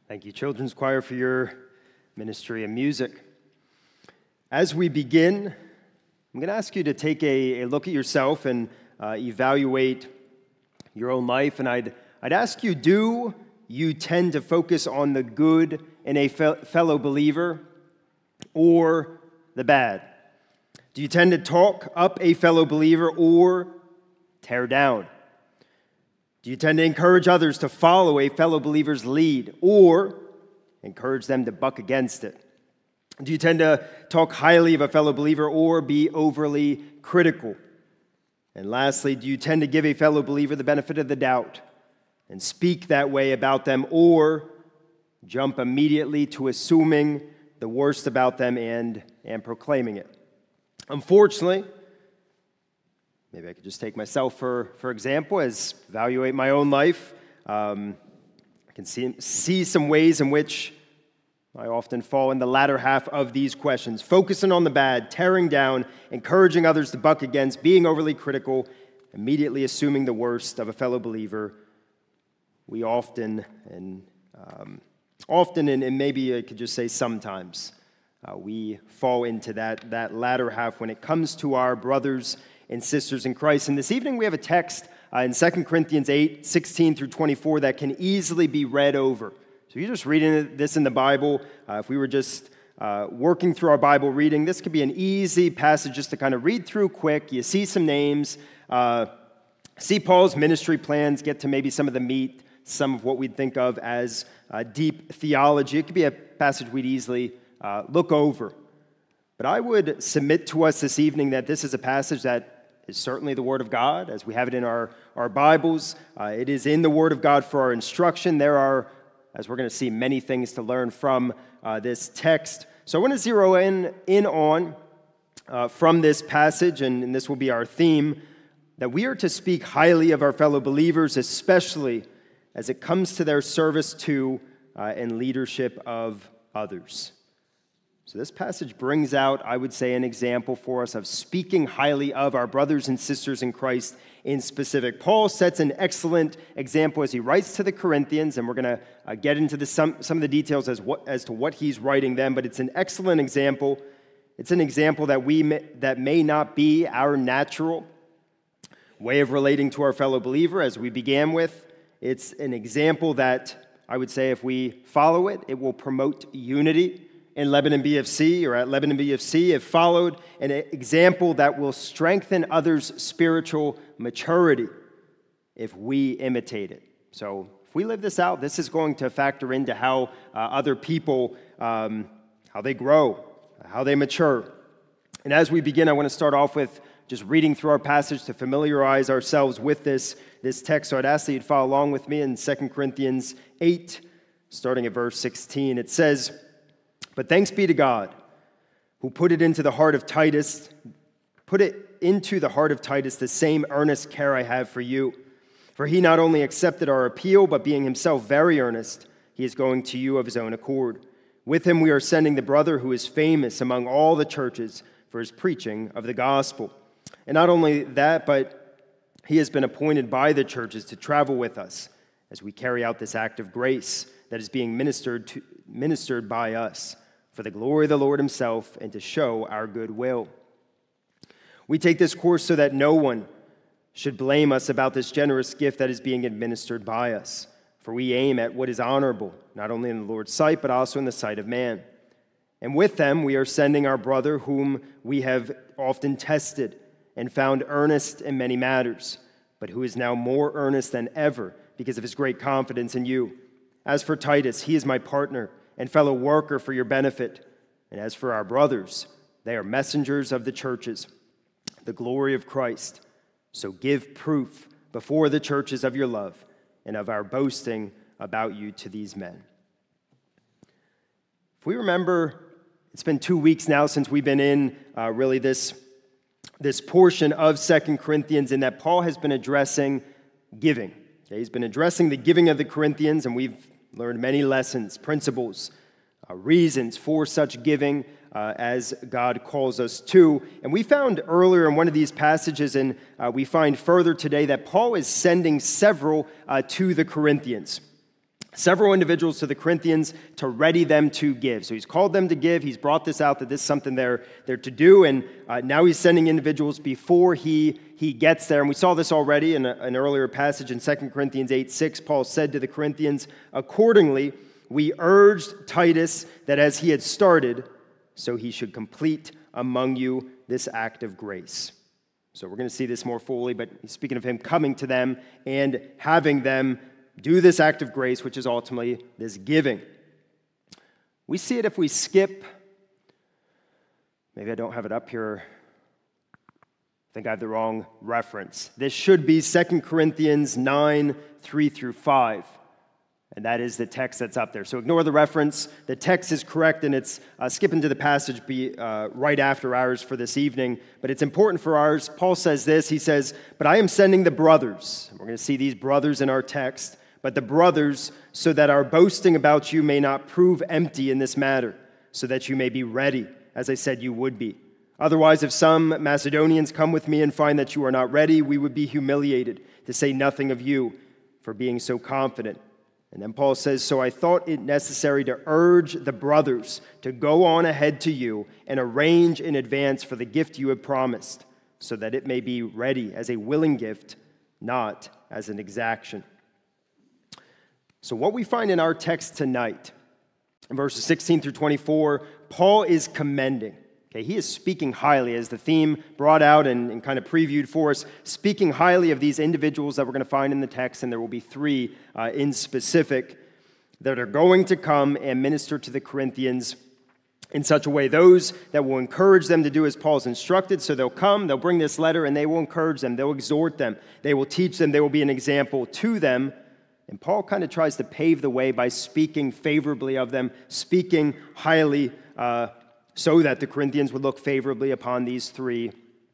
Thank you, Children's Choir, for your ministry of music. As we begin, I'm going to ask you to take a look at yourself and evaluate your own life. And I'd ask you, do you tend to focus on the good in a fellow believer or the bad? Do you tend to talk up a fellow believer or tear down? Do you tend to encourage others to follow a fellow believer's lead or encourage them to buck against it? Do you tend to talk highly of a fellow believer or be overly critical? And lastly, do you tend to give a fellow believer the benefit of the doubt and speak that way about them or jump immediately to assuming the worst about them and proclaiming it? Unfortunately, maybe I could just take myself for example, as evaluate my own life. I can see some ways in which I often fall in the latter half of these questions, focusing on the bad, tearing down, encouraging others to buck against, being overly critical, immediately assuming the worst of a fellow believer. We often, and maybe I could just say sometimes, we fall into that latter half when it comes to our brothers and sisters in Christ. And this evening we have a text in 2 Corinthians 8, 16 through 24 that can easily be read over. So you're just reading this in the Bible. If we were just working through our Bible reading, this could be an easy passage just to kind of read through quick. You see some names, see Paul's ministry plans, get to maybe some of the meat, some of what we'd think of as deep theology. It could be a passage we'd easily look over. But I would submit to us this evening that this is a passage that is certainly the Word of God, as we have it in our Bibles. It is in the Word of God for our instruction. There are, as we're going to see, many things to learn from this text. So I want to zero in on from this passage, and this will be our theme, that we are to speak highly of our fellow believers, especially as it comes to their service to and leadership of others. So this passage brings out, I would say, an example for us of speaking highly of our brothers and sisters in Christ in specific. Paul sets an excellent example as he writes to the Corinthians, and we're going to get into some of the details as to what he's writing them, but it's an excellent example. It's an example that may not be our natural way of relating to our fellow believer, as we began with. It's an example that I would say if we follow it, it will promote unity in Lebanon BFC or at Lebanon BFC. If followed, an example that will strengthen others' spiritual maturity if we imitate it. So if we live this out, this is going to factor into how other people, how they grow, how they mature. And as we begin, I want to start off with just reading through our passage to familiarize ourselves with this text. So I'd ask that you'd follow along with me in 2 Corinthians 8, starting at verse 16. It says, "But thanks be to God, who put into the heart of Titus the same earnest care I have for you. For he not only accepted our appeal, but being himself very earnest, he is going to you of his own accord. With him we are sending the brother who is famous among all the churches for his preaching of the gospel. And not only that, but he has been appointed by the churches to travel with us as we carry out this act of grace that is being ministered by us, for the glory of the Lord himself and to show our goodwill. We take this course so that no one should blame us about this generous gift that is being administered by us, for we aim at what is honorable, not only in the Lord's sight, but also in the sight of man. And with them we are sending our brother whom we have often tested and found earnest in many matters, but who is now more earnest than ever because of his great confidence in you. As for Titus, he is my partner and fellow worker for your benefit. And as for our brothers, they are messengers of the churches, the glory of Christ. So give proof before the churches of your love and of our boasting about you to these men." If we remember, it's been 2 weeks now since we've been in really this portion of 2 Corinthians, in that Paul has been addressing giving. Okay, he's been addressing the giving of the Corinthians, and we've learned many lessons, principles, reasons for such giving as God calls us to. And we found earlier in one of these passages, and we find further today, that Paul is sending several to the Corinthians. several individuals to the Corinthians to ready them to give. So he's called them to give. He's brought this out that this is something they're to do. And now he's sending individuals before he gets there. And we saw this already in an earlier passage in 2 Corinthians 8:6. Paul said to the Corinthians, "Accordingly, we urged Titus that as he had started, so he should complete among you this act of grace." So we're going to see this more fully, but he's speaking of him coming to them and having them do this act of grace, which is ultimately this giving. We see it if we skip, maybe I don't have it up here. I think I have the wrong reference. This should be 2 Corinthians 9, 3 through 5. And that is the text that's up there. So ignore the reference. The text is correct, and it's skipping to the passage right after ours for this evening. But it's important for ours. Paul says this. He says, "But I am sending the brothers." We're going to see these brothers in our text. "But the brothers, so that our boasting about you may not prove empty in this matter, so that you may be ready, as I said you would be. Otherwise, if some Macedonians come with me and find that you are not ready, we would be humiliated, to say nothing of you, for being so confident." And then Paul says, "So I thought it necessary to urge the brothers to go on ahead to you and arrange in advance for the gift you have promised, so that it may be ready as a willing gift, not as an exaction." So what we find in our text tonight, in verses 16 through 24, Paul is commending. Okay, he is speaking highly, as the theme brought out and kind of previewed for us, speaking highly of these individuals that we're going to find in the text, and there will be three in specific that are going to come and minister to the Corinthians in such a way. Those that will encourage them to do as Paul's instructed, so they'll come, they'll bring this letter, and they will encourage them, they'll exhort them, they will teach them, they will be an example to them. And Paul kind of tries to pave the way by speaking favorably of them, speaking highly so that the Corinthians would look favorably upon these three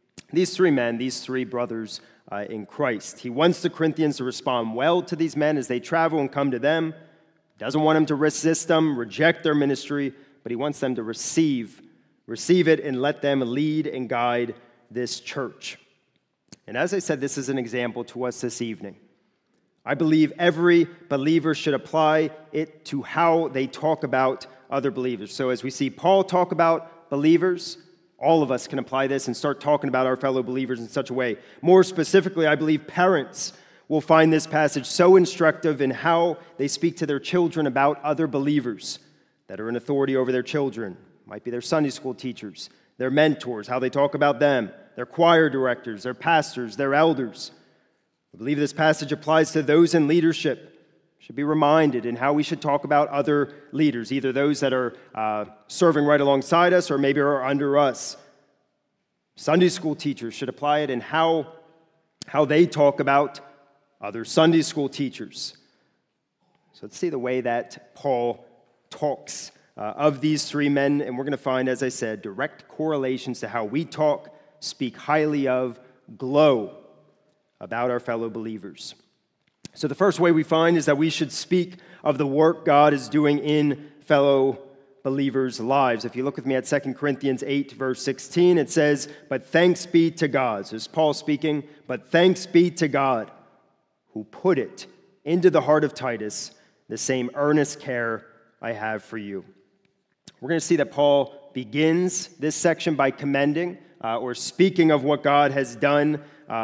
men, these three brothers in Christ. He wants the Corinthians to respond well to these men as they travel and come to them. He doesn't want them to resist them, reject their ministry, but he wants them to receive it and let them lead and guide this church. And as I said, this is an example to us this evening. I believe every believer should apply it to how they talk about other believers. So as we see Paul talk about believers, all of us can apply this and start talking about our fellow believers in such a way. More specifically, I believe parents will find this passage so instructive in how they speak to their children about other believers that are in authority over their children. Might be their Sunday school teachers, their mentors, how they talk about them, their choir directors, their pastors, their elders. I believe this passage applies to those in leadership. Should be reminded in how we should talk about other leaders, either those that are serving right alongside us or maybe are under us. Sunday school teachers should apply it in how they talk about other Sunday school teachers. So let's see the way that Paul talks of these three men, and we're going to find, as I said, direct correlations to how we talk, speak highly of, glow about our fellow believers. So the first way we find is that we should speak of the work God is doing in fellow believers' lives. If you look with me at 2 Corinthians 8, verse 16, it says, "But thanks be to God." So this is Paul speaking, "But thanks be to God, who put it into the heart of Titus, the same earnest care I have for you." We're going to see that Paul begins this section by commending or speaking of what God has done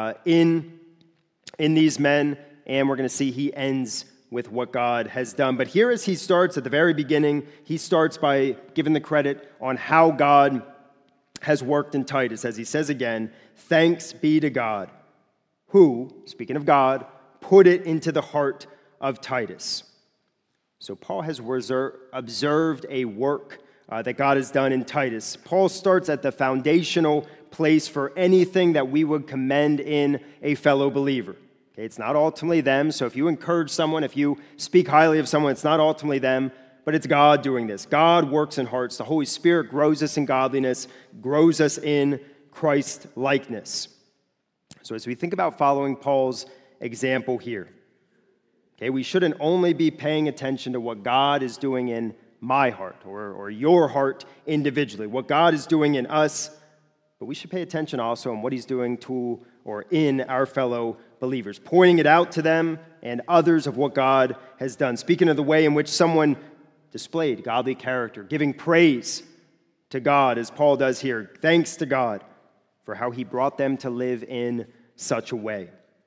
in these men, and we're going to see he ends with what God has done. But here as he starts at the very beginning, he starts by giving the credit on how God has worked in Titus. As he says again, "Thanks be to God, who," speaking of God, "put it into the heart of Titus." So Paul has observed a work that God has done in Titus. Paul starts at the foundational place for anything that we would commend in a fellow believer. Okay, it's not ultimately them, so if you encourage someone, if you speak highly of someone, it's not ultimately them, but it's God doing this. God works in hearts. The Holy Spirit grows us in godliness, grows us in Christ-likeness. So as we think about following Paul's example here, okay, we shouldn't only be paying attention to what God is doing in my heart or your heart individually, what God is doing in us, but we should pay attention also on what he's doing to or in our fellow believers, pointing it out to them and others of what God has done, speaking of the way in which someone displayed godly character, giving praise to God, as Paul does here, thanks to God for how he brought them to live in such a way.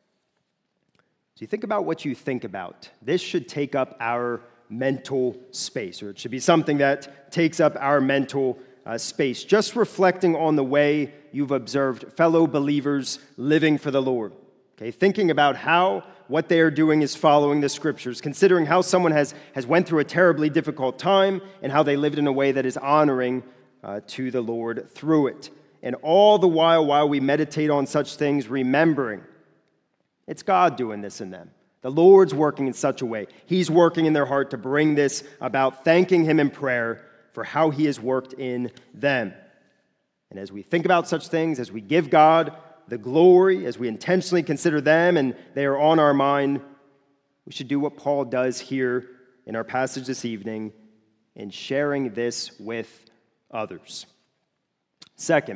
So you think about what you think about. This should take up our mental space, or it should be something that takes up our mental space, just reflecting on the way you've observed fellow believers living for the Lord. Okay, thinking about how what they are doing is following the Scriptures, considering how someone has went through a terribly difficult time and how they lived in a way that is honoring to the Lord through it. And all the while we meditate on such things, remembering it's God doing this in them. The Lord's working in such a way. He's working in their heart to bring this about, thanking Him in prayer for how He has worked in them. And as we think about such things, as we give God the glory, as we intentionally consider them and they are on our mind, we should do what Paul does here in our passage this evening in sharing this with others. Second,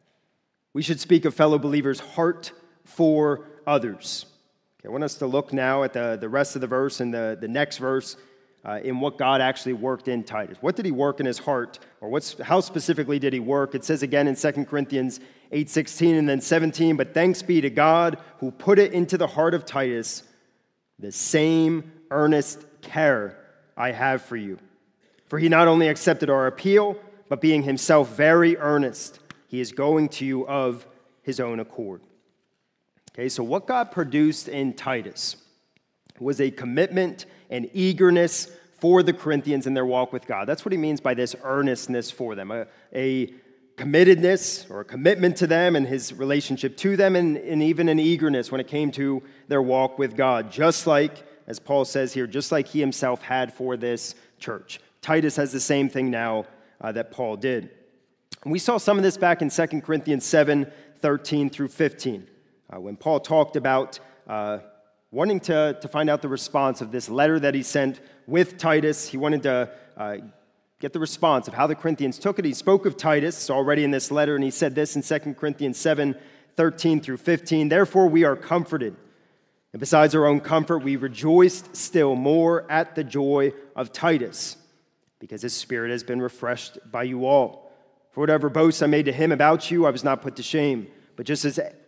we should speak of fellow believers' heart for others. Okay, I want us to look now at the rest of the verse and the next verse in what God actually worked in Titus. What did he work in his heart, or how specifically did he work? It says again in 2 Corinthians 8:16 and then 17, "But thanks be to God who put it into the heart of Titus, the same earnest care I have for you. For he not only accepted our appeal, but being himself very earnest, he is going to you of his own accord." Okay, so what God produced in Titus was a commitment and eagerness for the Corinthians in their walk with God. That's what he means by this earnestness for them, a committedness or a commitment to them and his relationship to them, and even an eagerness when it came to their walk with God, just like, as Paul says here, just like he himself had for this church. Titus has the same thing now that Paul did. And we saw some of this back in 2 Corinthians 7:13 through 15, when Paul talked about wanting to find out the response of this letter that he sent with Titus. He wanted to get the response of how the Corinthians took it. He spoke of Titus already in this letter, and he said this in 2 Corinthians 7:13 through 15, "Therefore we are comforted, and besides our own comfort, we rejoiced still more at the joy of Titus, because his spirit has been refreshed by you all. For whatever boast I made to him about you, I was not put to shame. But just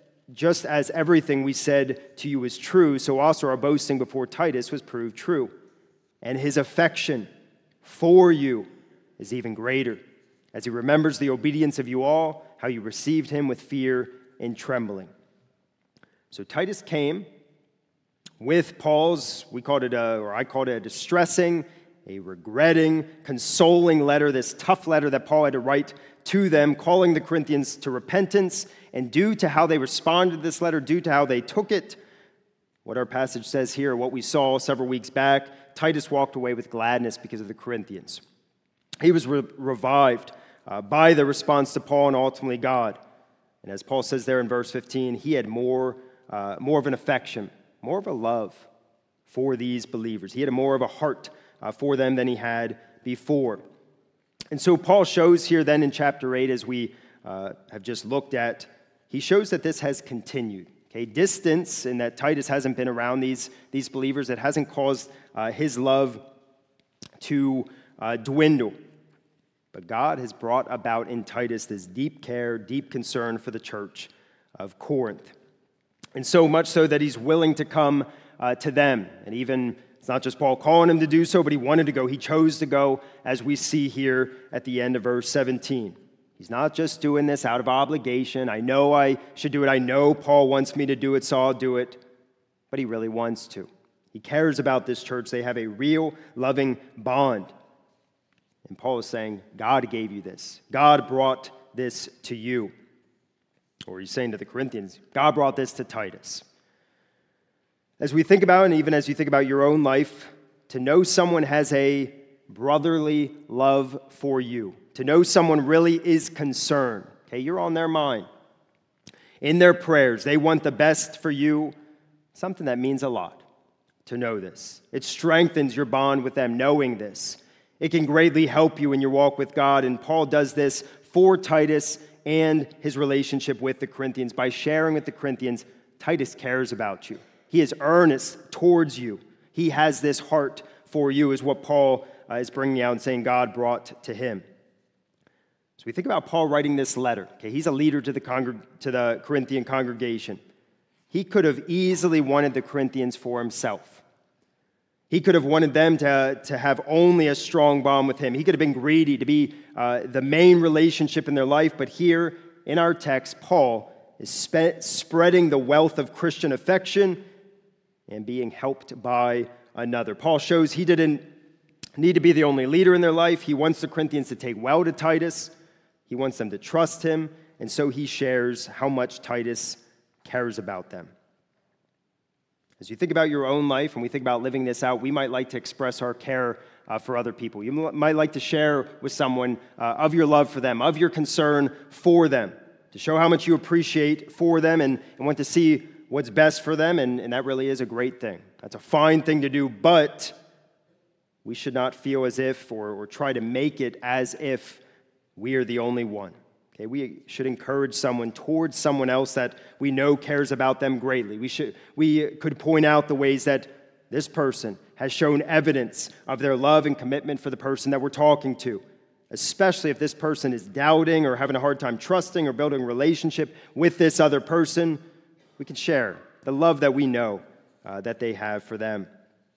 as everything we said to you is true, so also our boasting before Titus was proved true. And his affection for you is even greater, as he remembers the obedience of you all, how you received him with fear and trembling." So Titus came with Paul's, I called it a distressing, a regretting, consoling letter, this tough letter that Paul had to write to them, calling the Corinthians to repentance. And due to how they responded to this letter, due to how they took it, what our passage says here, what we saw several weeks back, Titus walked away with gladness because of the Corinthians. He was revived by the response to Paul and ultimately God. And as Paul says there in verse 15, he had more of an affection, more of a love for these believers. He had more of a heart for them than he had before. And so Paul shows here then in chapter 8, as we have just looked at, he shows that this has continued. Okay, distance, in that Titus hasn't been around these believers. It hasn't caused his love to dwindle. But God has brought about in Titus this deep care, deep concern for the church of Corinth. And so much so that he's willing to come to them. And even, it's not just Paul calling him to do so, but he wanted to go. He chose to go, as we see here at the end of verse 17. He's not just doing this out of obligation. I know I should do it. I know Paul wants me to do it, so I'll do it. But he really wants to. He cares about this church. They have a real, loving bond. And Paul is saying, God gave you this. God brought this to you. Or he's saying to the Corinthians, God brought this to Titus. As we think about, and even as you think about your own life, to know someone has a brotherly love for you, to know someone really is concerned, okay, you're on their mind. In their prayers, they want the best for you, something that means a lot to know this. It strengthens your bond with them, knowing this. It can greatly help you in your walk with God, and Paul does this for Titus and his relationship with the Corinthians by sharing with the Corinthians Titus cares about you. He is earnest towards you. He has this heart for you, is what Paul is bringing out and saying God brought to him. So we think about Paul writing this letter. Okay, he's a leader to the Corinthian congregation. He could have easily wanted the Corinthians for himself. He could have wanted them to have only a strong bond with him. He could have been greedy to be the main relationship in their life. But here in our text, Paul is spreading the wealth of Christian affection and being helped by another. Paul shows he didn't need to be the only leader in their life. He wants the Corinthians to take well to Titus. He wants them to trust him. And so he shares how much Titus cares about them. As you think about your own life and we think about living this out, we might like to express our care for other people. You might like to share with someone of your love for them, of your concern for them, to show how much you appreciate for them and want to see what's best for them, and that really is a great thing. That's a fine thing to do, but we should not feel as if or try to make it as if we are the only one. Okay, we should encourage someone towards someone else that we know cares about them greatly. We could point out the ways that this person has shown evidence of their love and commitment for the person that we're talking to, especially if this person is doubting or having a hard time trusting or building a relationship with this other person. We can share the love that we know that they have for them.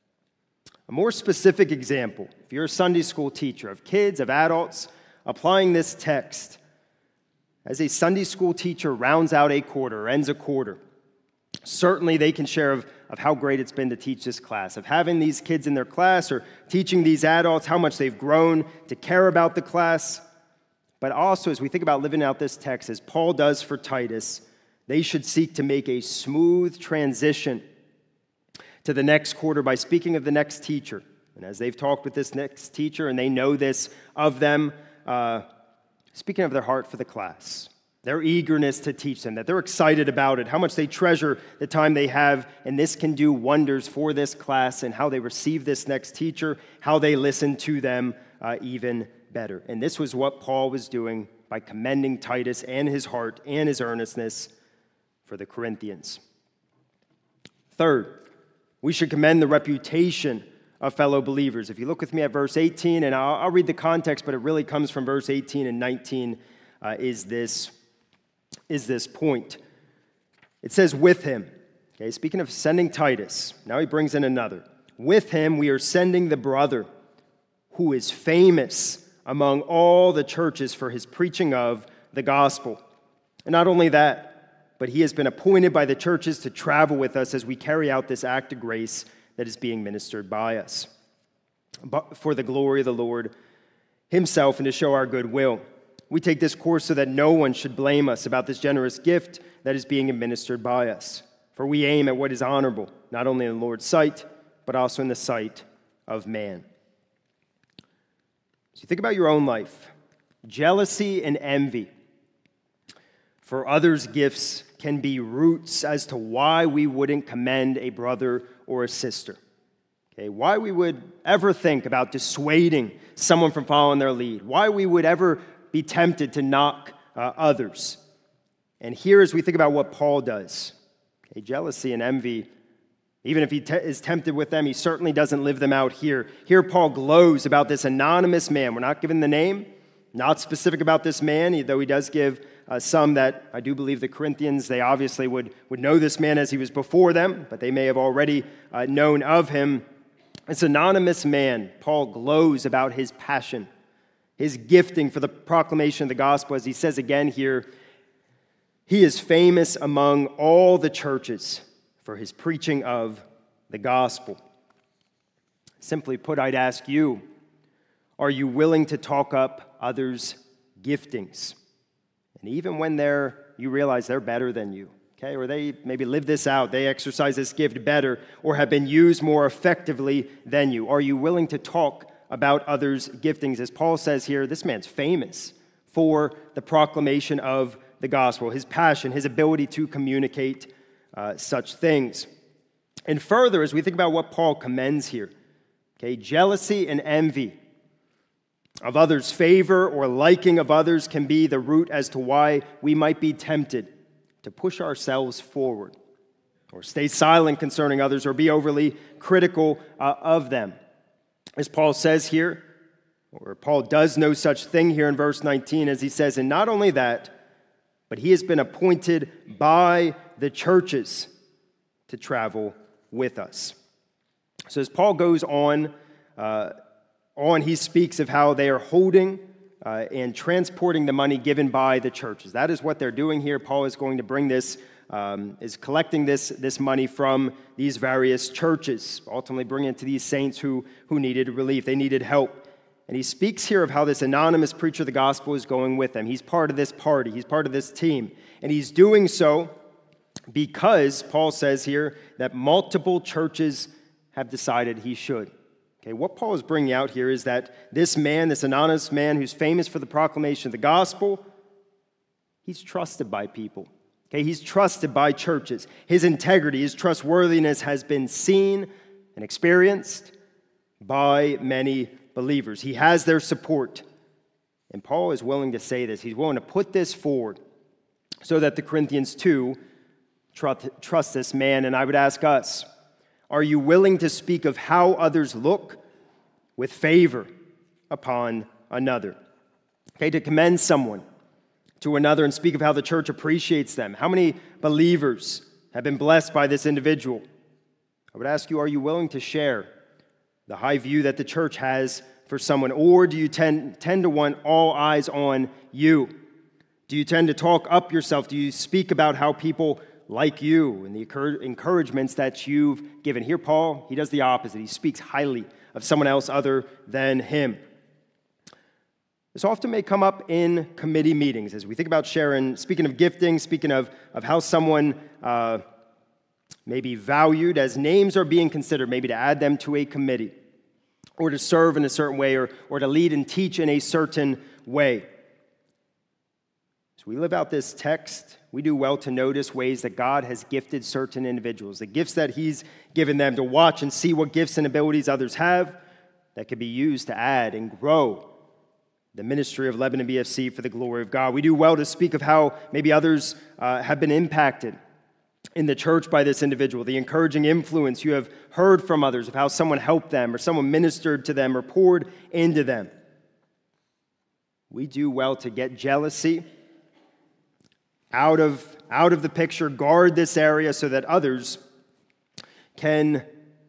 A more specific example, if you're a Sunday school teacher of kids, of adults, applying this text, as a Sunday school teacher rounds out a quarter or ends a quarter, certainly they can share of how great it's been to teach this class, of having these kids in their class or teaching these adults, how much they've grown to care about the class. But also, as we think about living out this text, as Paul does for Titus, they should seek to make a smooth transition to the next quarter by speaking of the next teacher. And as they've talked with this next teacher and they know this of them, speaking of their heart for the class, their eagerness to teach them, that they're excited about it, how much they treasure the time they have, and this can do wonders for this class and how they receive this next teacher, how they listen to them even better. And this was what Paul was doing by commending Titus and his heart and his earnestness for the Corinthians. Third, we should commend the reputation of fellow believers. If you look with me at verse 18, and I'll read the context, but it really comes from verse 18 and 19, is this point. It says, with him. Okay, speaking of sending Titus, now he brings in another. With him we are sending the brother who is famous among all the churches for his preaching of the gospel. And not only that, but he has been appointed by the churches to travel with us as we carry out this act of grace that is being ministered by us, but for the glory of the Lord himself and to show our goodwill. We take this course so that no one should blame us about this generous gift that is being administered by us. For we aim at what is honorable, not only in the Lord's sight, but also in the sight of man. So you think about your own life. Jealousy and envy for others' gifts can be roots as to why we wouldn't commend a brother or a sister. Okay, why we would ever think about dissuading someone from following their lead. Why we would ever be tempted to knock others. And here, as we think about what Paul does, okay, jealousy and envy, even if he is tempted with them, he certainly doesn't live them out here. Here, Paul glows about this anonymous man. We're not given the name, not specific about this man, though he does give some that I do believe the Corinthians, they obviously would know this man as he was before them, but they may have already known of him. This anonymous man, Paul glows about his passion, his gifting for the proclamation of the gospel. As he says again here, he is famous among all the churches for his preaching of the gospel. Simply put, I'd ask you, are you willing to talk up others' giftings? And even when you realize they're better than you, okay, or they maybe live this out, they exercise this gift better, or have been used more effectively than you. Are you willing to talk about others' giftings? As Paul says here, this man's famous for the proclamation of the gospel, his passion, his ability to communicate such things. And further, as we think about what Paul commends here, okay, jealousy and envy of others' favor or liking of others can be the root as to why we might be tempted to push ourselves forward, or stay silent concerning others, or be overly critical of them. As Paul says here, or Paul does no such thing here in verse 19, as he says, and not only that, but he has been appointed by the churches to travel with us. So as Paul goes on, he speaks of how they are holding and transporting the money given by the churches. That is what they're doing here. Paul is going to bring this, is collecting this money from these various churches, ultimately bringing it to these saints who needed relief. They needed help. And he speaks here of how this anonymous preacher of the gospel is going with them. He's part of this party. He's part of this team. And he's doing so because, Paul says here, that multiple churches have decided he should. Okay, what Paul is bringing out here is that this man, this anonymous man who's famous for the proclamation of the gospel, he's trusted by people. Okay, he's trusted by churches. His integrity, his trustworthiness has been seen and experienced by many believers. He has their support. And Paul is willing to say this. He's willing to put this forward so that the Corinthians too trust this man. And I would ask us, are you willing to speak of how others look with favor upon another? Okay, to commend someone to another and speak of how the church appreciates them. How many believers have been blessed by this individual? I would ask you, are you willing to share the high view that the church has for someone? Or do you tend to want all eyes on you? Do you tend to talk up yourself? Do you speak about how people like you and the encouragements that you've given? Here, Paul, he does the opposite. He speaks highly of someone else other than him. This often may come up in committee meetings as we think about sharing, speaking of gifting, speaking of how someone may be valued as names are being considered, maybe to add them to a committee or to serve in a certain way or to lead and teach in a certain way. As we live out this text, we do well to notice ways that God has gifted certain individuals, the gifts that he's given them, to watch and see what gifts and abilities others have that could be used to add and grow the ministry of Lebanon BFC for the glory of God. We do well to speak of how maybe others have been impacted in the church by this individual, the encouraging influence you have heard from others of how someone helped them or someone ministered to them or poured into them. We do well to get jealousy out of the picture, guard this area so that others can't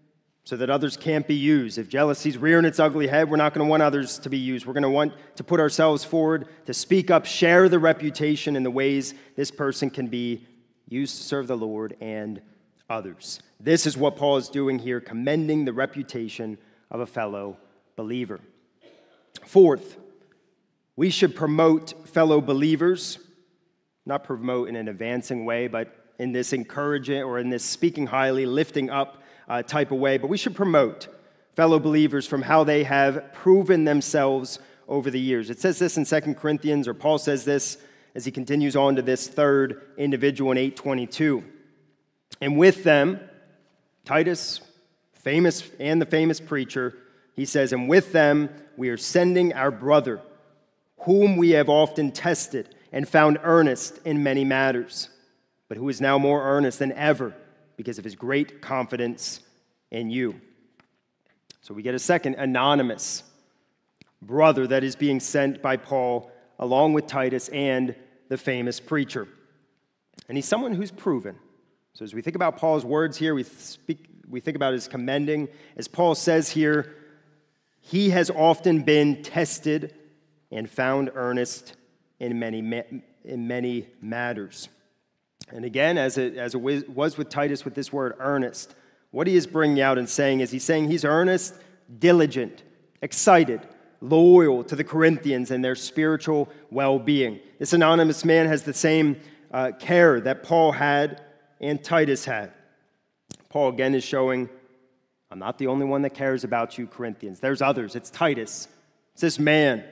be used. If jealousy's rearing its ugly head, we're not going to want others to be used. We're going to want to put ourselves forward, to speak up, share the reputation in the ways this person can be used to serve the Lord and others. This is what Paul is doing here, commending the reputation of a fellow believer. Fourth, we should promote fellow believers, not promote in an advancing way, but in this encouraging or in this speaking highly, lifting up type of way. But we should promote fellow believers from how they have proven themselves over the years. It says this in 2 Corinthians, or Paul says this as he continues on to this third individual in 8:22. And with them, Titus, the famous preacher, he says, and with them we are sending our brother, whom we have often tested and found earnest in many matters, but who is now more earnest than ever because of his great confidence in you. So we get a second anonymous brother that is being sent by Paul along with Titus and the famous preacher. And he's someone who's proven. So as we think about Paul's words here, we think about his commending. As Paul says here, he has often been tested and found earnest in many matters. And again, as it was with Titus with this word earnest, what he is bringing out and saying is he's earnest, diligent, excited, loyal to the Corinthians and their spiritual well-being. This anonymous man has the same care that Paul had and Titus had. Paul again is showing, I'm not the only one that cares about you, Corinthians. There's others. It's Titus. It's this man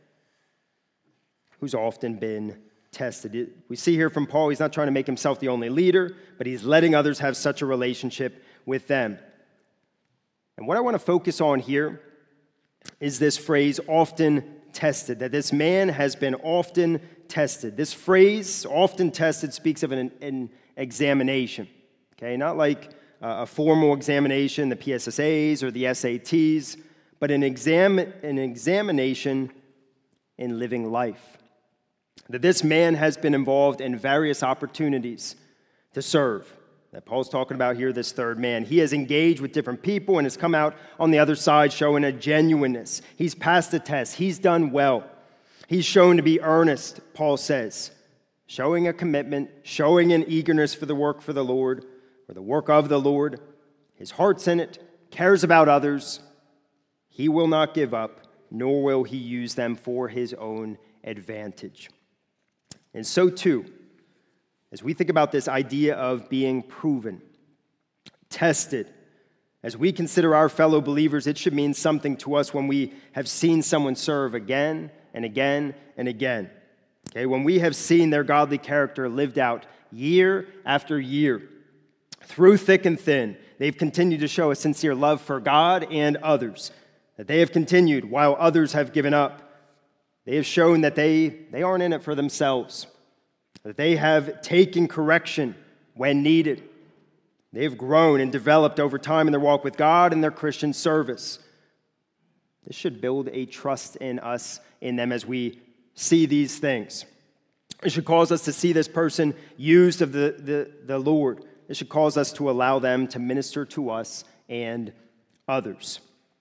who's often been tested. We see here from Paul, he's not trying to make himself the only leader, but he's letting others have such a relationship with them. And what I want to focus on here is this phrase, often tested, that this man has been often tested. This phrase, often tested, speaks of an examination. Okay, not like a formal examination, the PSSAs or the SATs, but an examination in living life. That this man has been involved in various opportunities to serve. That Paul's talking about here, this third man. He has engaged with different people and has come out on the other side showing a genuineness. He's passed the test. He's done well. He's shown to be earnest, Paul says, showing a commitment, showing an eagerness for the work for the Lord, or the work of the Lord. His heart's in it, cares about others. He will not give up, nor will he use them for his own advantage. And so too, as we think about this idea of being proven, tested, as we consider our fellow believers, it should mean something to us when we have seen someone serve again and again and again. Okay, when we have seen their godly character lived out year after year, through thick and thin, they've continued to show a sincere love for God and others, that they have continued while others have given up. They have shown that they aren't in it for themselves, that they have taken correction when needed. They have grown and developed over time in their walk with God and their Christian service. This should build a trust in us, in them, as we see these things. It should cause us to see this person used of the Lord. It should cause us to allow them to minister to us and others.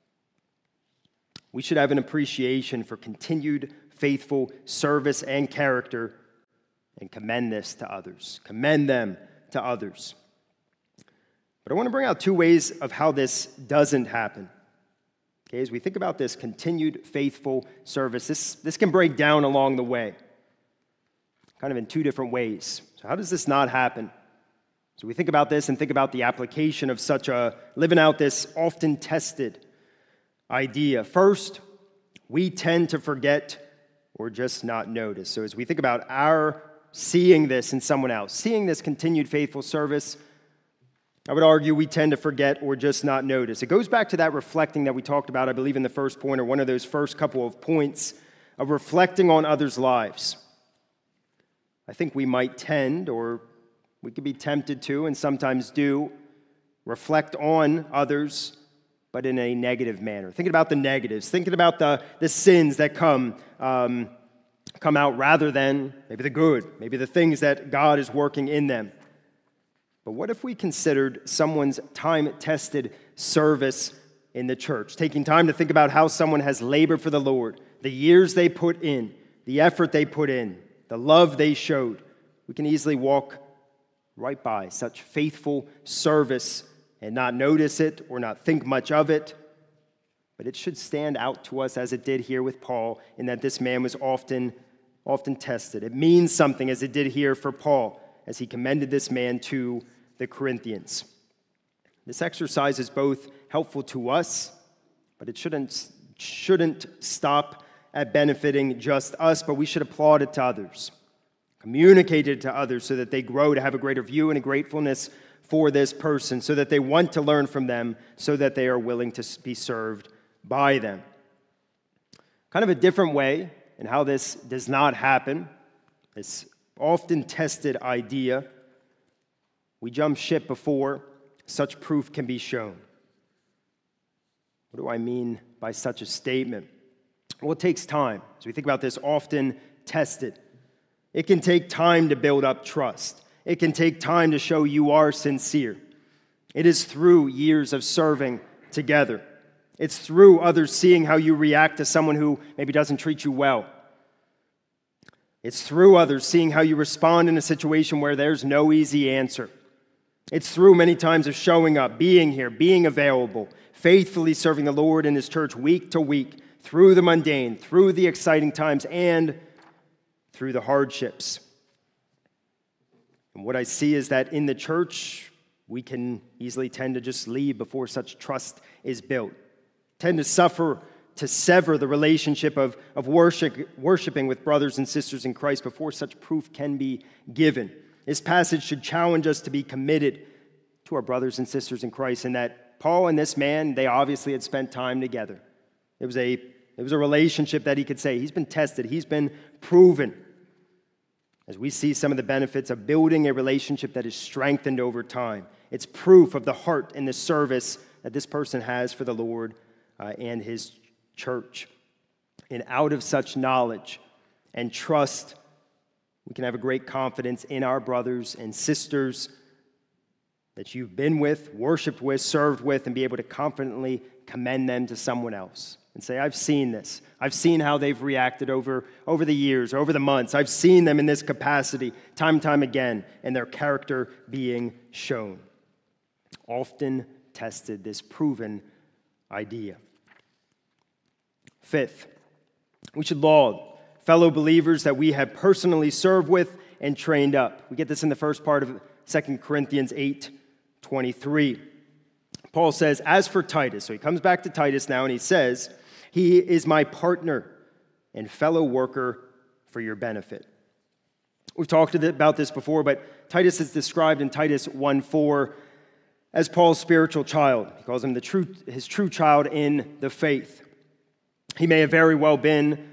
We should have an appreciation for continued faithful service and character and commend this to others. Commend them to others. But I want to bring out two ways of how this doesn't happen. Okay, as we think about this continued faithful service, this can break down along the way, kind of in two different ways. So how does this not happen? So we think about this and think about the application of living out this often tested idea. First, we tend to forget or just not notice. So as we think about our seeing this in someone else, seeing this continued faithful service, I would argue we tend to forget or just not notice. It goes back to that reflecting that we talked about, I believe, in the first point, or one of those first couple of points of reflecting on others' lives. I think we might tend, or we could be tempted to, and sometimes do, reflect on others, but in a negative manner. Thinking about the negatives, thinking about the sins that come out rather than maybe the good, maybe the things that God is working in them. But what if we considered someone's time-tested service in the church, taking time to think about how someone has labored for the Lord, the years they put in, the effort they put in, the love they showed? We can easily walk right by such faithful service and not notice it or not think much of it. But it should stand out to us, as it did here with Paul, in that this man was often tested. It means something, as it did here for Paul, as he commended this man to the Corinthians. This exercise is both helpful to us, but it shouldn't stop at benefiting just us, but we should applaud it to others, communicate it to others so that they grow to have a greater view and a gratefulness for this person, so that they want to learn from them, so that they are willing to be served by them. Kind of a different way in how this does not happen, this often tested idea, we jump ship before such proof can be shown. What do I mean by such a statement? Well, it takes time. As we think about this, often tested. It can take time to build up trust. It can take time to show you are sincere. It is through years of serving together. It's through others seeing how you react to someone who maybe doesn't treat you well. It's through others seeing how you respond in a situation where there's no easy answer. It's through many times of showing up, being here, being available, faithfully serving the Lord and His church week to week, through the mundane, through the exciting times, and through the hardships. And what I see is that in the church, we can easily tend to just leave before such trust is built, tend to sever the relationship of worshiping with brothers and sisters in Christ before such proof can be given. This passage should challenge us to be committed to our brothers and sisters in Christ, and that Paul and this man, they obviously had spent time together. It was a relationship that he could say, he's been tested, he's been proven. As we see some of the benefits of building a relationship that is strengthened over time. It's proof of the heart and the service that this person has for the Lord and his church. And out of such knowledge and trust, we can have a great confidence in our brothers and sisters that you've been with, worshiped with, served with, and be able to confidently commend them to someone else and say, I've seen this. I've seen how they've reacted over the years, over the months. I've seen them in this capacity time and time again, and their character being shown. Often tested, this proven idea. Fifth, we should laud fellow believers that we have personally served with and trained up. We get this in the first part of 2 Corinthians 8:23. Paul says, as for Titus, so he comes back to Titus now and he says, he is my partner and fellow worker for your benefit. We've talked about this before, but Titus is described in Titus 1:4 as Paul's spiritual child. He calls him his true child in the faith. He may have very well been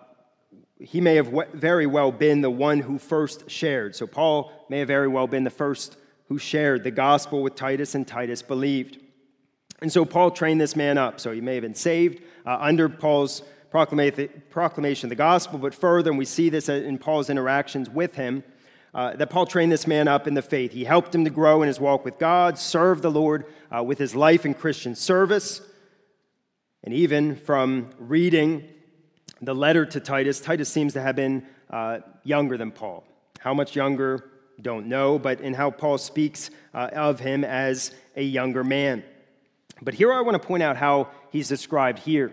the one who first shared. So Paul may have very well been the first who shared the gospel with Titus, and Titus believed. And so Paul trained this man up. So he may have been saved under Paul's proclamation of the gospel, but further, and we see this in Paul's interactions with him, that Paul trained this man up in the faith. He helped him to grow in his walk with God, served the Lord with his life in Christian service. And even from reading the letter to Titus, Titus seems to have been younger than Paul. How much younger, don't know, but in how Paul speaks of him as a younger man. But here I want to point out how he's described here.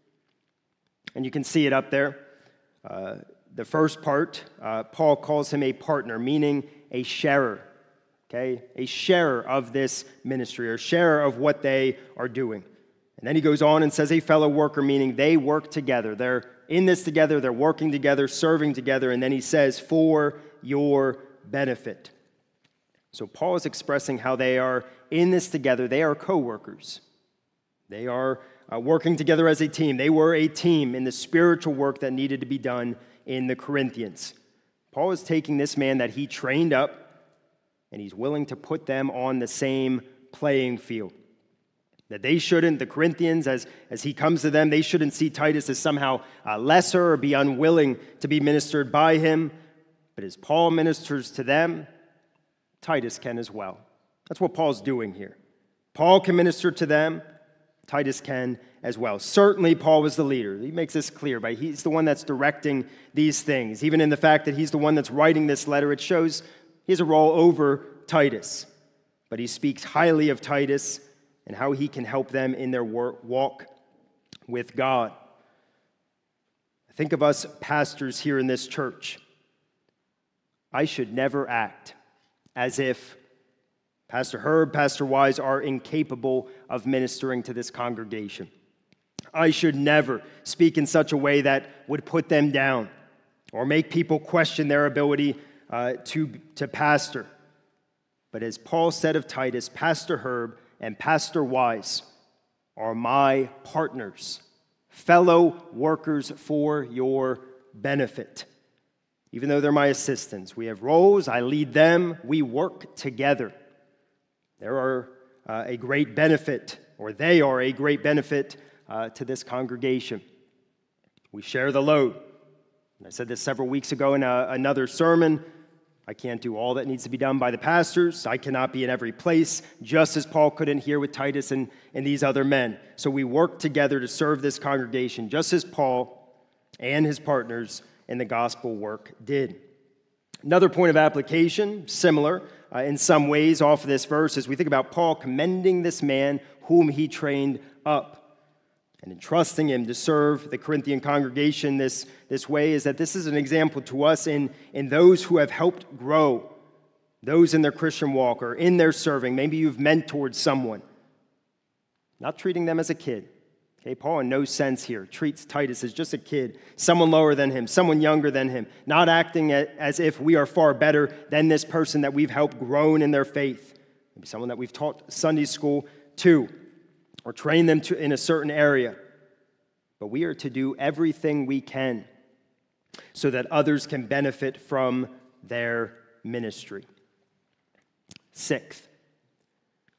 And you can see it up there. The first part, Paul calls him a partner, meaning a sharer. Okay? A sharer of this ministry, or sharer of what they are doing. And then he goes on and says a fellow worker, meaning they work together. They're in this together, they're working together, serving together, and then he says, for your benefit. So Paul is expressing how they are in this together. They are co-workers. They are working together as a team. They were a team in the spiritual work that needed to be done in the Corinthians. Paul is taking this man that he trained up, and he's willing to put them on the same playing field. That they shouldn't, the Corinthians, as he comes to them, they shouldn't see Titus as somehow lesser or be unwilling to be ministered by him. But as Paul ministers to them, Titus can as well. That's what Paul's doing here. Paul can minister to them, Titus can as well. Certainly, Paul was the leader. He makes this clear, but he's the one that's directing these things. Even in the fact that he's the one that's writing this letter, it shows he has a role over Titus. But he speaks highly of Titus and how he can help them in their walk with God. Think of us pastors here in this church. I should never act as if Pastor Herb, Pastor Wise are incapable of ministering to this congregation. I should never speak in such a way that would put them down or make people question their ability to pastor. But as Paul said of Titus, Pastor Herb and Pastor Wise are my partners, fellow workers for your benefit. Even though they're my assistants, we have roles, I lead them, we work together. There are a great benefit, or they are a great benefit to this congregation. We share the load. I said this several weeks ago in another sermon. I can't do all that needs to be done by the pastors. I cannot be in every place, just as Paul couldn't here with Titus and these other men. So we work together to serve this congregation, just as Paul and his partners in the gospel work did. Another point of application, similar in some ways off of this verse, as we think about Paul commending this man whom he trained up and entrusting him to serve the Corinthian congregation this way, is that this is an example to us in those who have helped grow, those in their Christian walk or in their serving. Maybe you've mentored someone, not treating them as a kid. Okay, Paul in no sense here treats Titus as just a kid, someone lower than him, someone younger than him, not acting as if we are far better than this person that we've helped grow in their faith. Maybe someone that we've taught Sunday school to or train them to in a certain area. But we are to do everything we can so that others can benefit from their ministry. Sixth,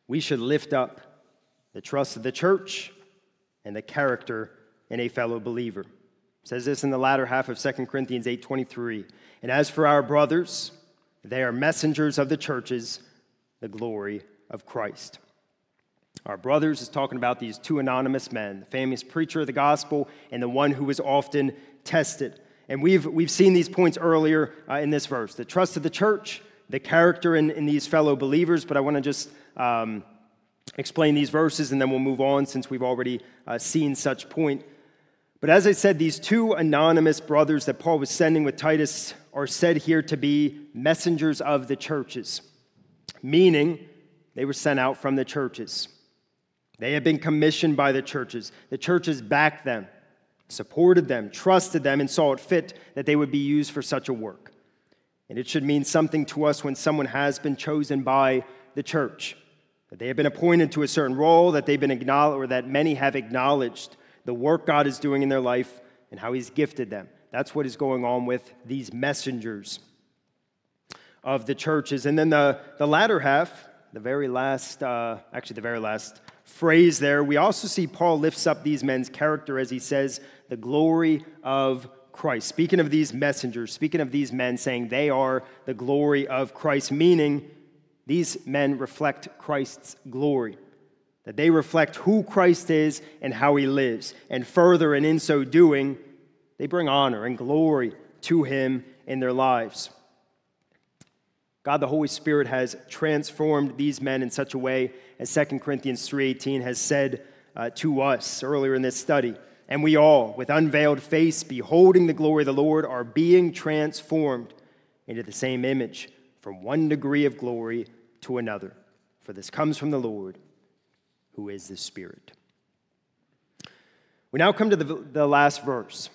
we should lift up the trust of the church and the character in a fellow believer. It says this in the latter half of 2 Corinthians 8:23. And as for our brothers, they are messengers of the churches, the glory of Christ. Our brothers is talking about these two anonymous men, the famous preacher of the gospel and the one who was often tested. And we've seen these points earlier in this verse, the trust of the church, the character in these fellow believers. But I want to just explain these verses, and then we'll move on since we've already seen such point. But as I said, these two anonymous brothers that Paul was sending with Titus are said here to be messengers of the churches, meaning they were sent out from the churches. They had been commissioned by the churches. The churches backed them, supported them, trusted them, and saw it fit that they would be used for such a work. And it should mean something to us when someone has been chosen by the church, that they have been appointed to a certain role, that they've been acknowledged, or that many have acknowledged the work God is doing in their life and how he's gifted them. That's what is going on with these messengers of the churches. And then the latter half, the very last phrase there, we also see Paul lifts up these men's character as he says, the glory of Christ. Speaking of these messengers, speaking of these men, saying they are the glory of Christ, meaning these men reflect Christ's glory, that they reflect who Christ is and how he lives. And further, and in so doing, they bring honor and glory to him in their lives. God, the Holy Spirit, has transformed these men in such a way, as 2 Corinthians 3:18 has said to us earlier in this study. And we all, with unveiled face, beholding the glory of the Lord, are being transformed into the same image, from one degree of glory to another. For this comes from the Lord, who is the Spirit. We now come to the last verse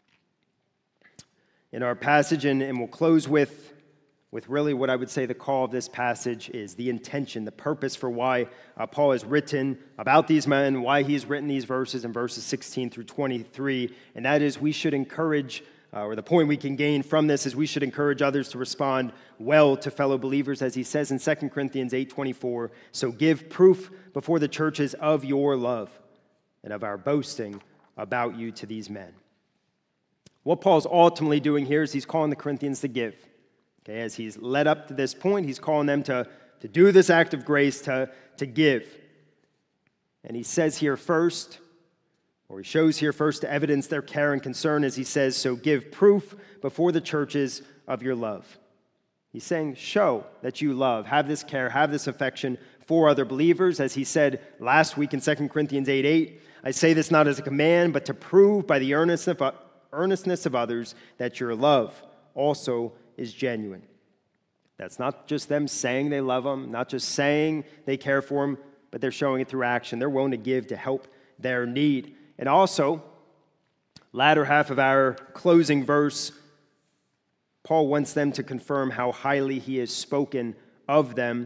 in our passage, and we'll close with really what I would say the call of this passage is, the intention, the purpose for why Paul has written about these men, why he's written these verses in verses 16 through 23, and that is we should encourage, or the point we can gain from this is we should encourage others to respond well to fellow believers, as he says in 2 Corinthians 8:24, so give proof before the churches of your love and of our boasting about you to these men. What Paul's ultimately doing here is he's calling the Corinthians to give. Okay, as he's led up to this point, he's calling them to do this act of grace, to give. And he says here first, or he shows here first to evidence their care and concern, as he says, so give proof before the churches of your love. He's saying, show that you love, have this care, have this affection for other believers. As he said last week in 2 Corinthians 8:8, I say this not as a command, but to prove by the earnestness of others that your love also is genuine. That's not just them saying they love them, not just saying they care for them, but they're showing it through action. They're willing to give to help their need. And also, latter half of our closing verse, Paul wants them to confirm how highly he has spoken of them,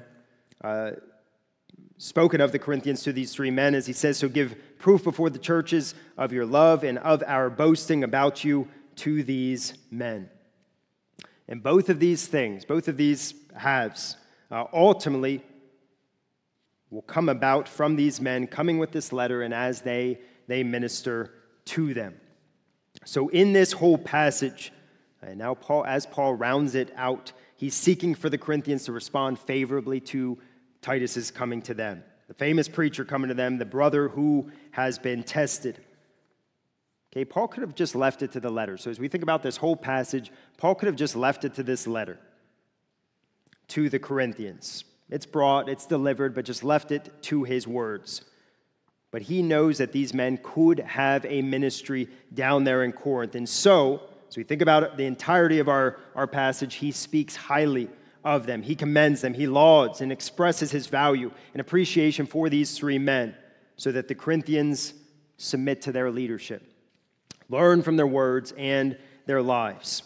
spoken of the Corinthians to these three men, as he says, so give proof before the churches of your love and of our boasting about you to these men. And both of these things, both of these halves, ultimately will come about from these men coming with this letter and as they minister to them. So in this whole passage, and now as Paul rounds it out, he's seeking for the Corinthians to respond favorably to Titus's coming to them, the famous preacher coming to them, the brother who has been tested. Okay, Paul could have just left it to the letter. So as we think about this whole passage, Paul could have just left it to this letter to the Corinthians. It's brought, it's delivered, but just left it to his words. But he knows that these men could have a ministry down there in Corinth. And so, as we think about the entirety of our passage, he speaks highly of them. He commends them. He lauds and expresses his value and appreciation for these three men so that the Corinthians submit to their leadership, learn from their words and their lives.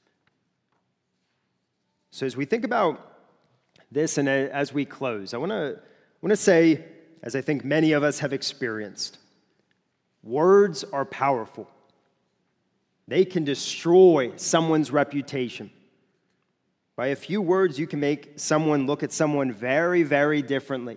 So as we think about this and as we close, I want to say, as I think many of us have experienced, words are powerful. They can destroy someone's reputation. By a few words, you can make someone look at someone very, very differently.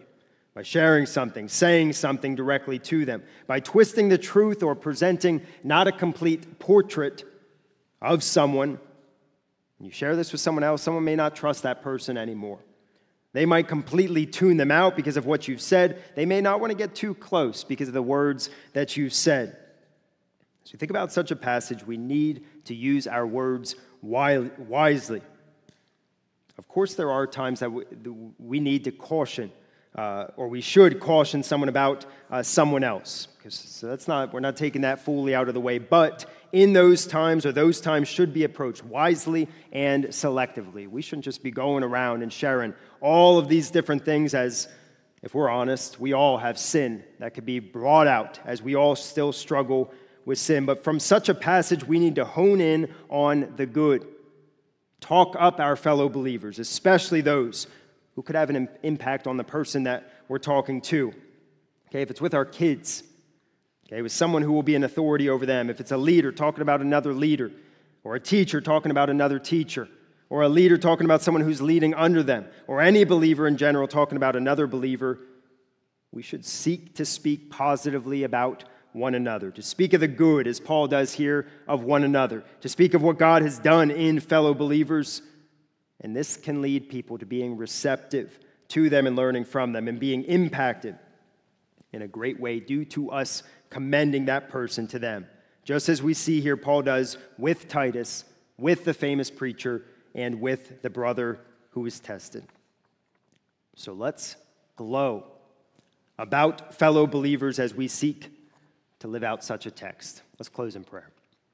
by sharing something, saying something directly to them, by twisting the truth or presenting not a complete portrait of someone. When you share this with someone else, someone may not trust that person anymore. They might completely tune them out because of what you've said. They may not want to get too close because of the words that you've said. As we think about such a passage, we need to use our words wisely. Of course, there are times that we need to caution, or we should caution someone about someone else. We're not taking that fully out of the way. But in those times should be approached wisely and selectively. We shouldn't just be going around and sharing all of these different things, as, if we're honest, we all have sin that could be brought out, as we all still struggle with sin. But from such a passage, we need to hone in on the good. Talk up our fellow believers, especially those who could have an impact on the person that we're talking to. Okay, if it's with our kids, okay, with someone who will be an authority over them, if it's a leader talking about another leader, or a teacher talking about another teacher, or a leader talking about someone who's leading under them, or any believer in general talking about another believer, we should seek to speak positively about one another, to speak of the good, as Paul does here, of one another, to speak of what God has done in fellow believers. And this can lead people to being receptive to them and learning from them and being impacted in a great way due to us commending that person to them. Just as we see here Paul does with Titus, with the famous preacher, and with the brother who is tested. So let's glow about fellow believers as we seek to live out such a text. Let's close in prayer.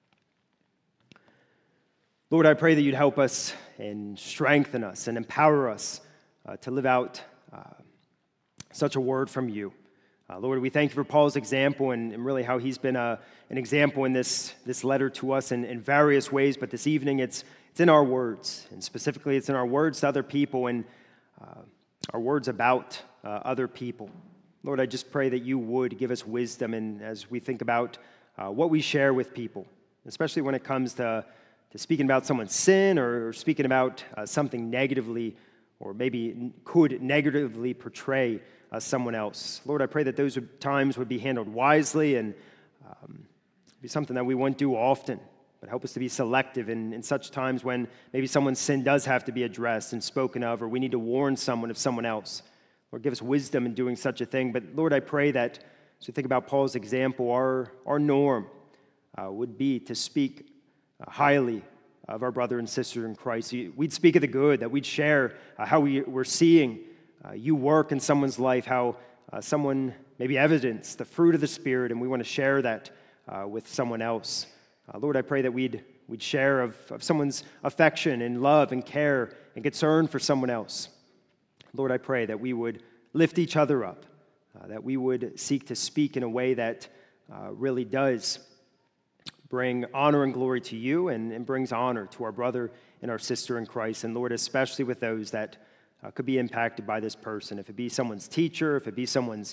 Lord, I pray that you'd help us and strengthen us and empower us to live out such a word from you. Lord, we thank you for Paul's example and really how he's been an example in this letter to us in various ways, but this evening it's in our words, and specifically it's in our words to other people and our words about other people. Lord, I just pray that you would give us wisdom and as we think about what we share with people, especially when it comes to speaking about someone's sin or speaking about something negatively or maybe could negatively portray someone else. Lord, I pray that those times would be handled wisely and be something that we won't do often, but help us to be selective in such times when maybe someone's sin does have to be addressed and spoken of, or we need to warn someone of someone else. Lord, give us wisdom in doing such a thing. But Lord, I pray that as we think about Paul's example, our norm would be to speak highly of our brother and sister in Christ. We'd speak of the good, that we'd share how we're seeing you work in someone's life, how someone maybe evidence the fruit of the Spirit, and we want to share that with someone else. Lord, I pray that we'd share of someone's affection and love and care and concern for someone else. Lord, I pray that we would lift each other up, that we would seek to speak in a way that really does bring honor and glory to you and brings honor to our brother and our sister in Christ. And Lord, especially with those that could be impacted by this person. If it be someone's teacher, if it be someone's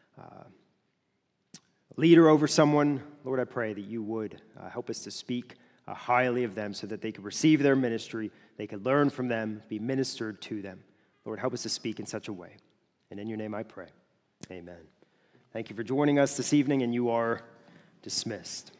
leader over someone, Lord, I pray that you would help us to speak highly of them so that they could receive their ministry, they could learn from them, be ministered to them. Lord, help us to speak in such a way. And in your name I pray. Amen. Thank you for joining us this evening, and you are dismissed.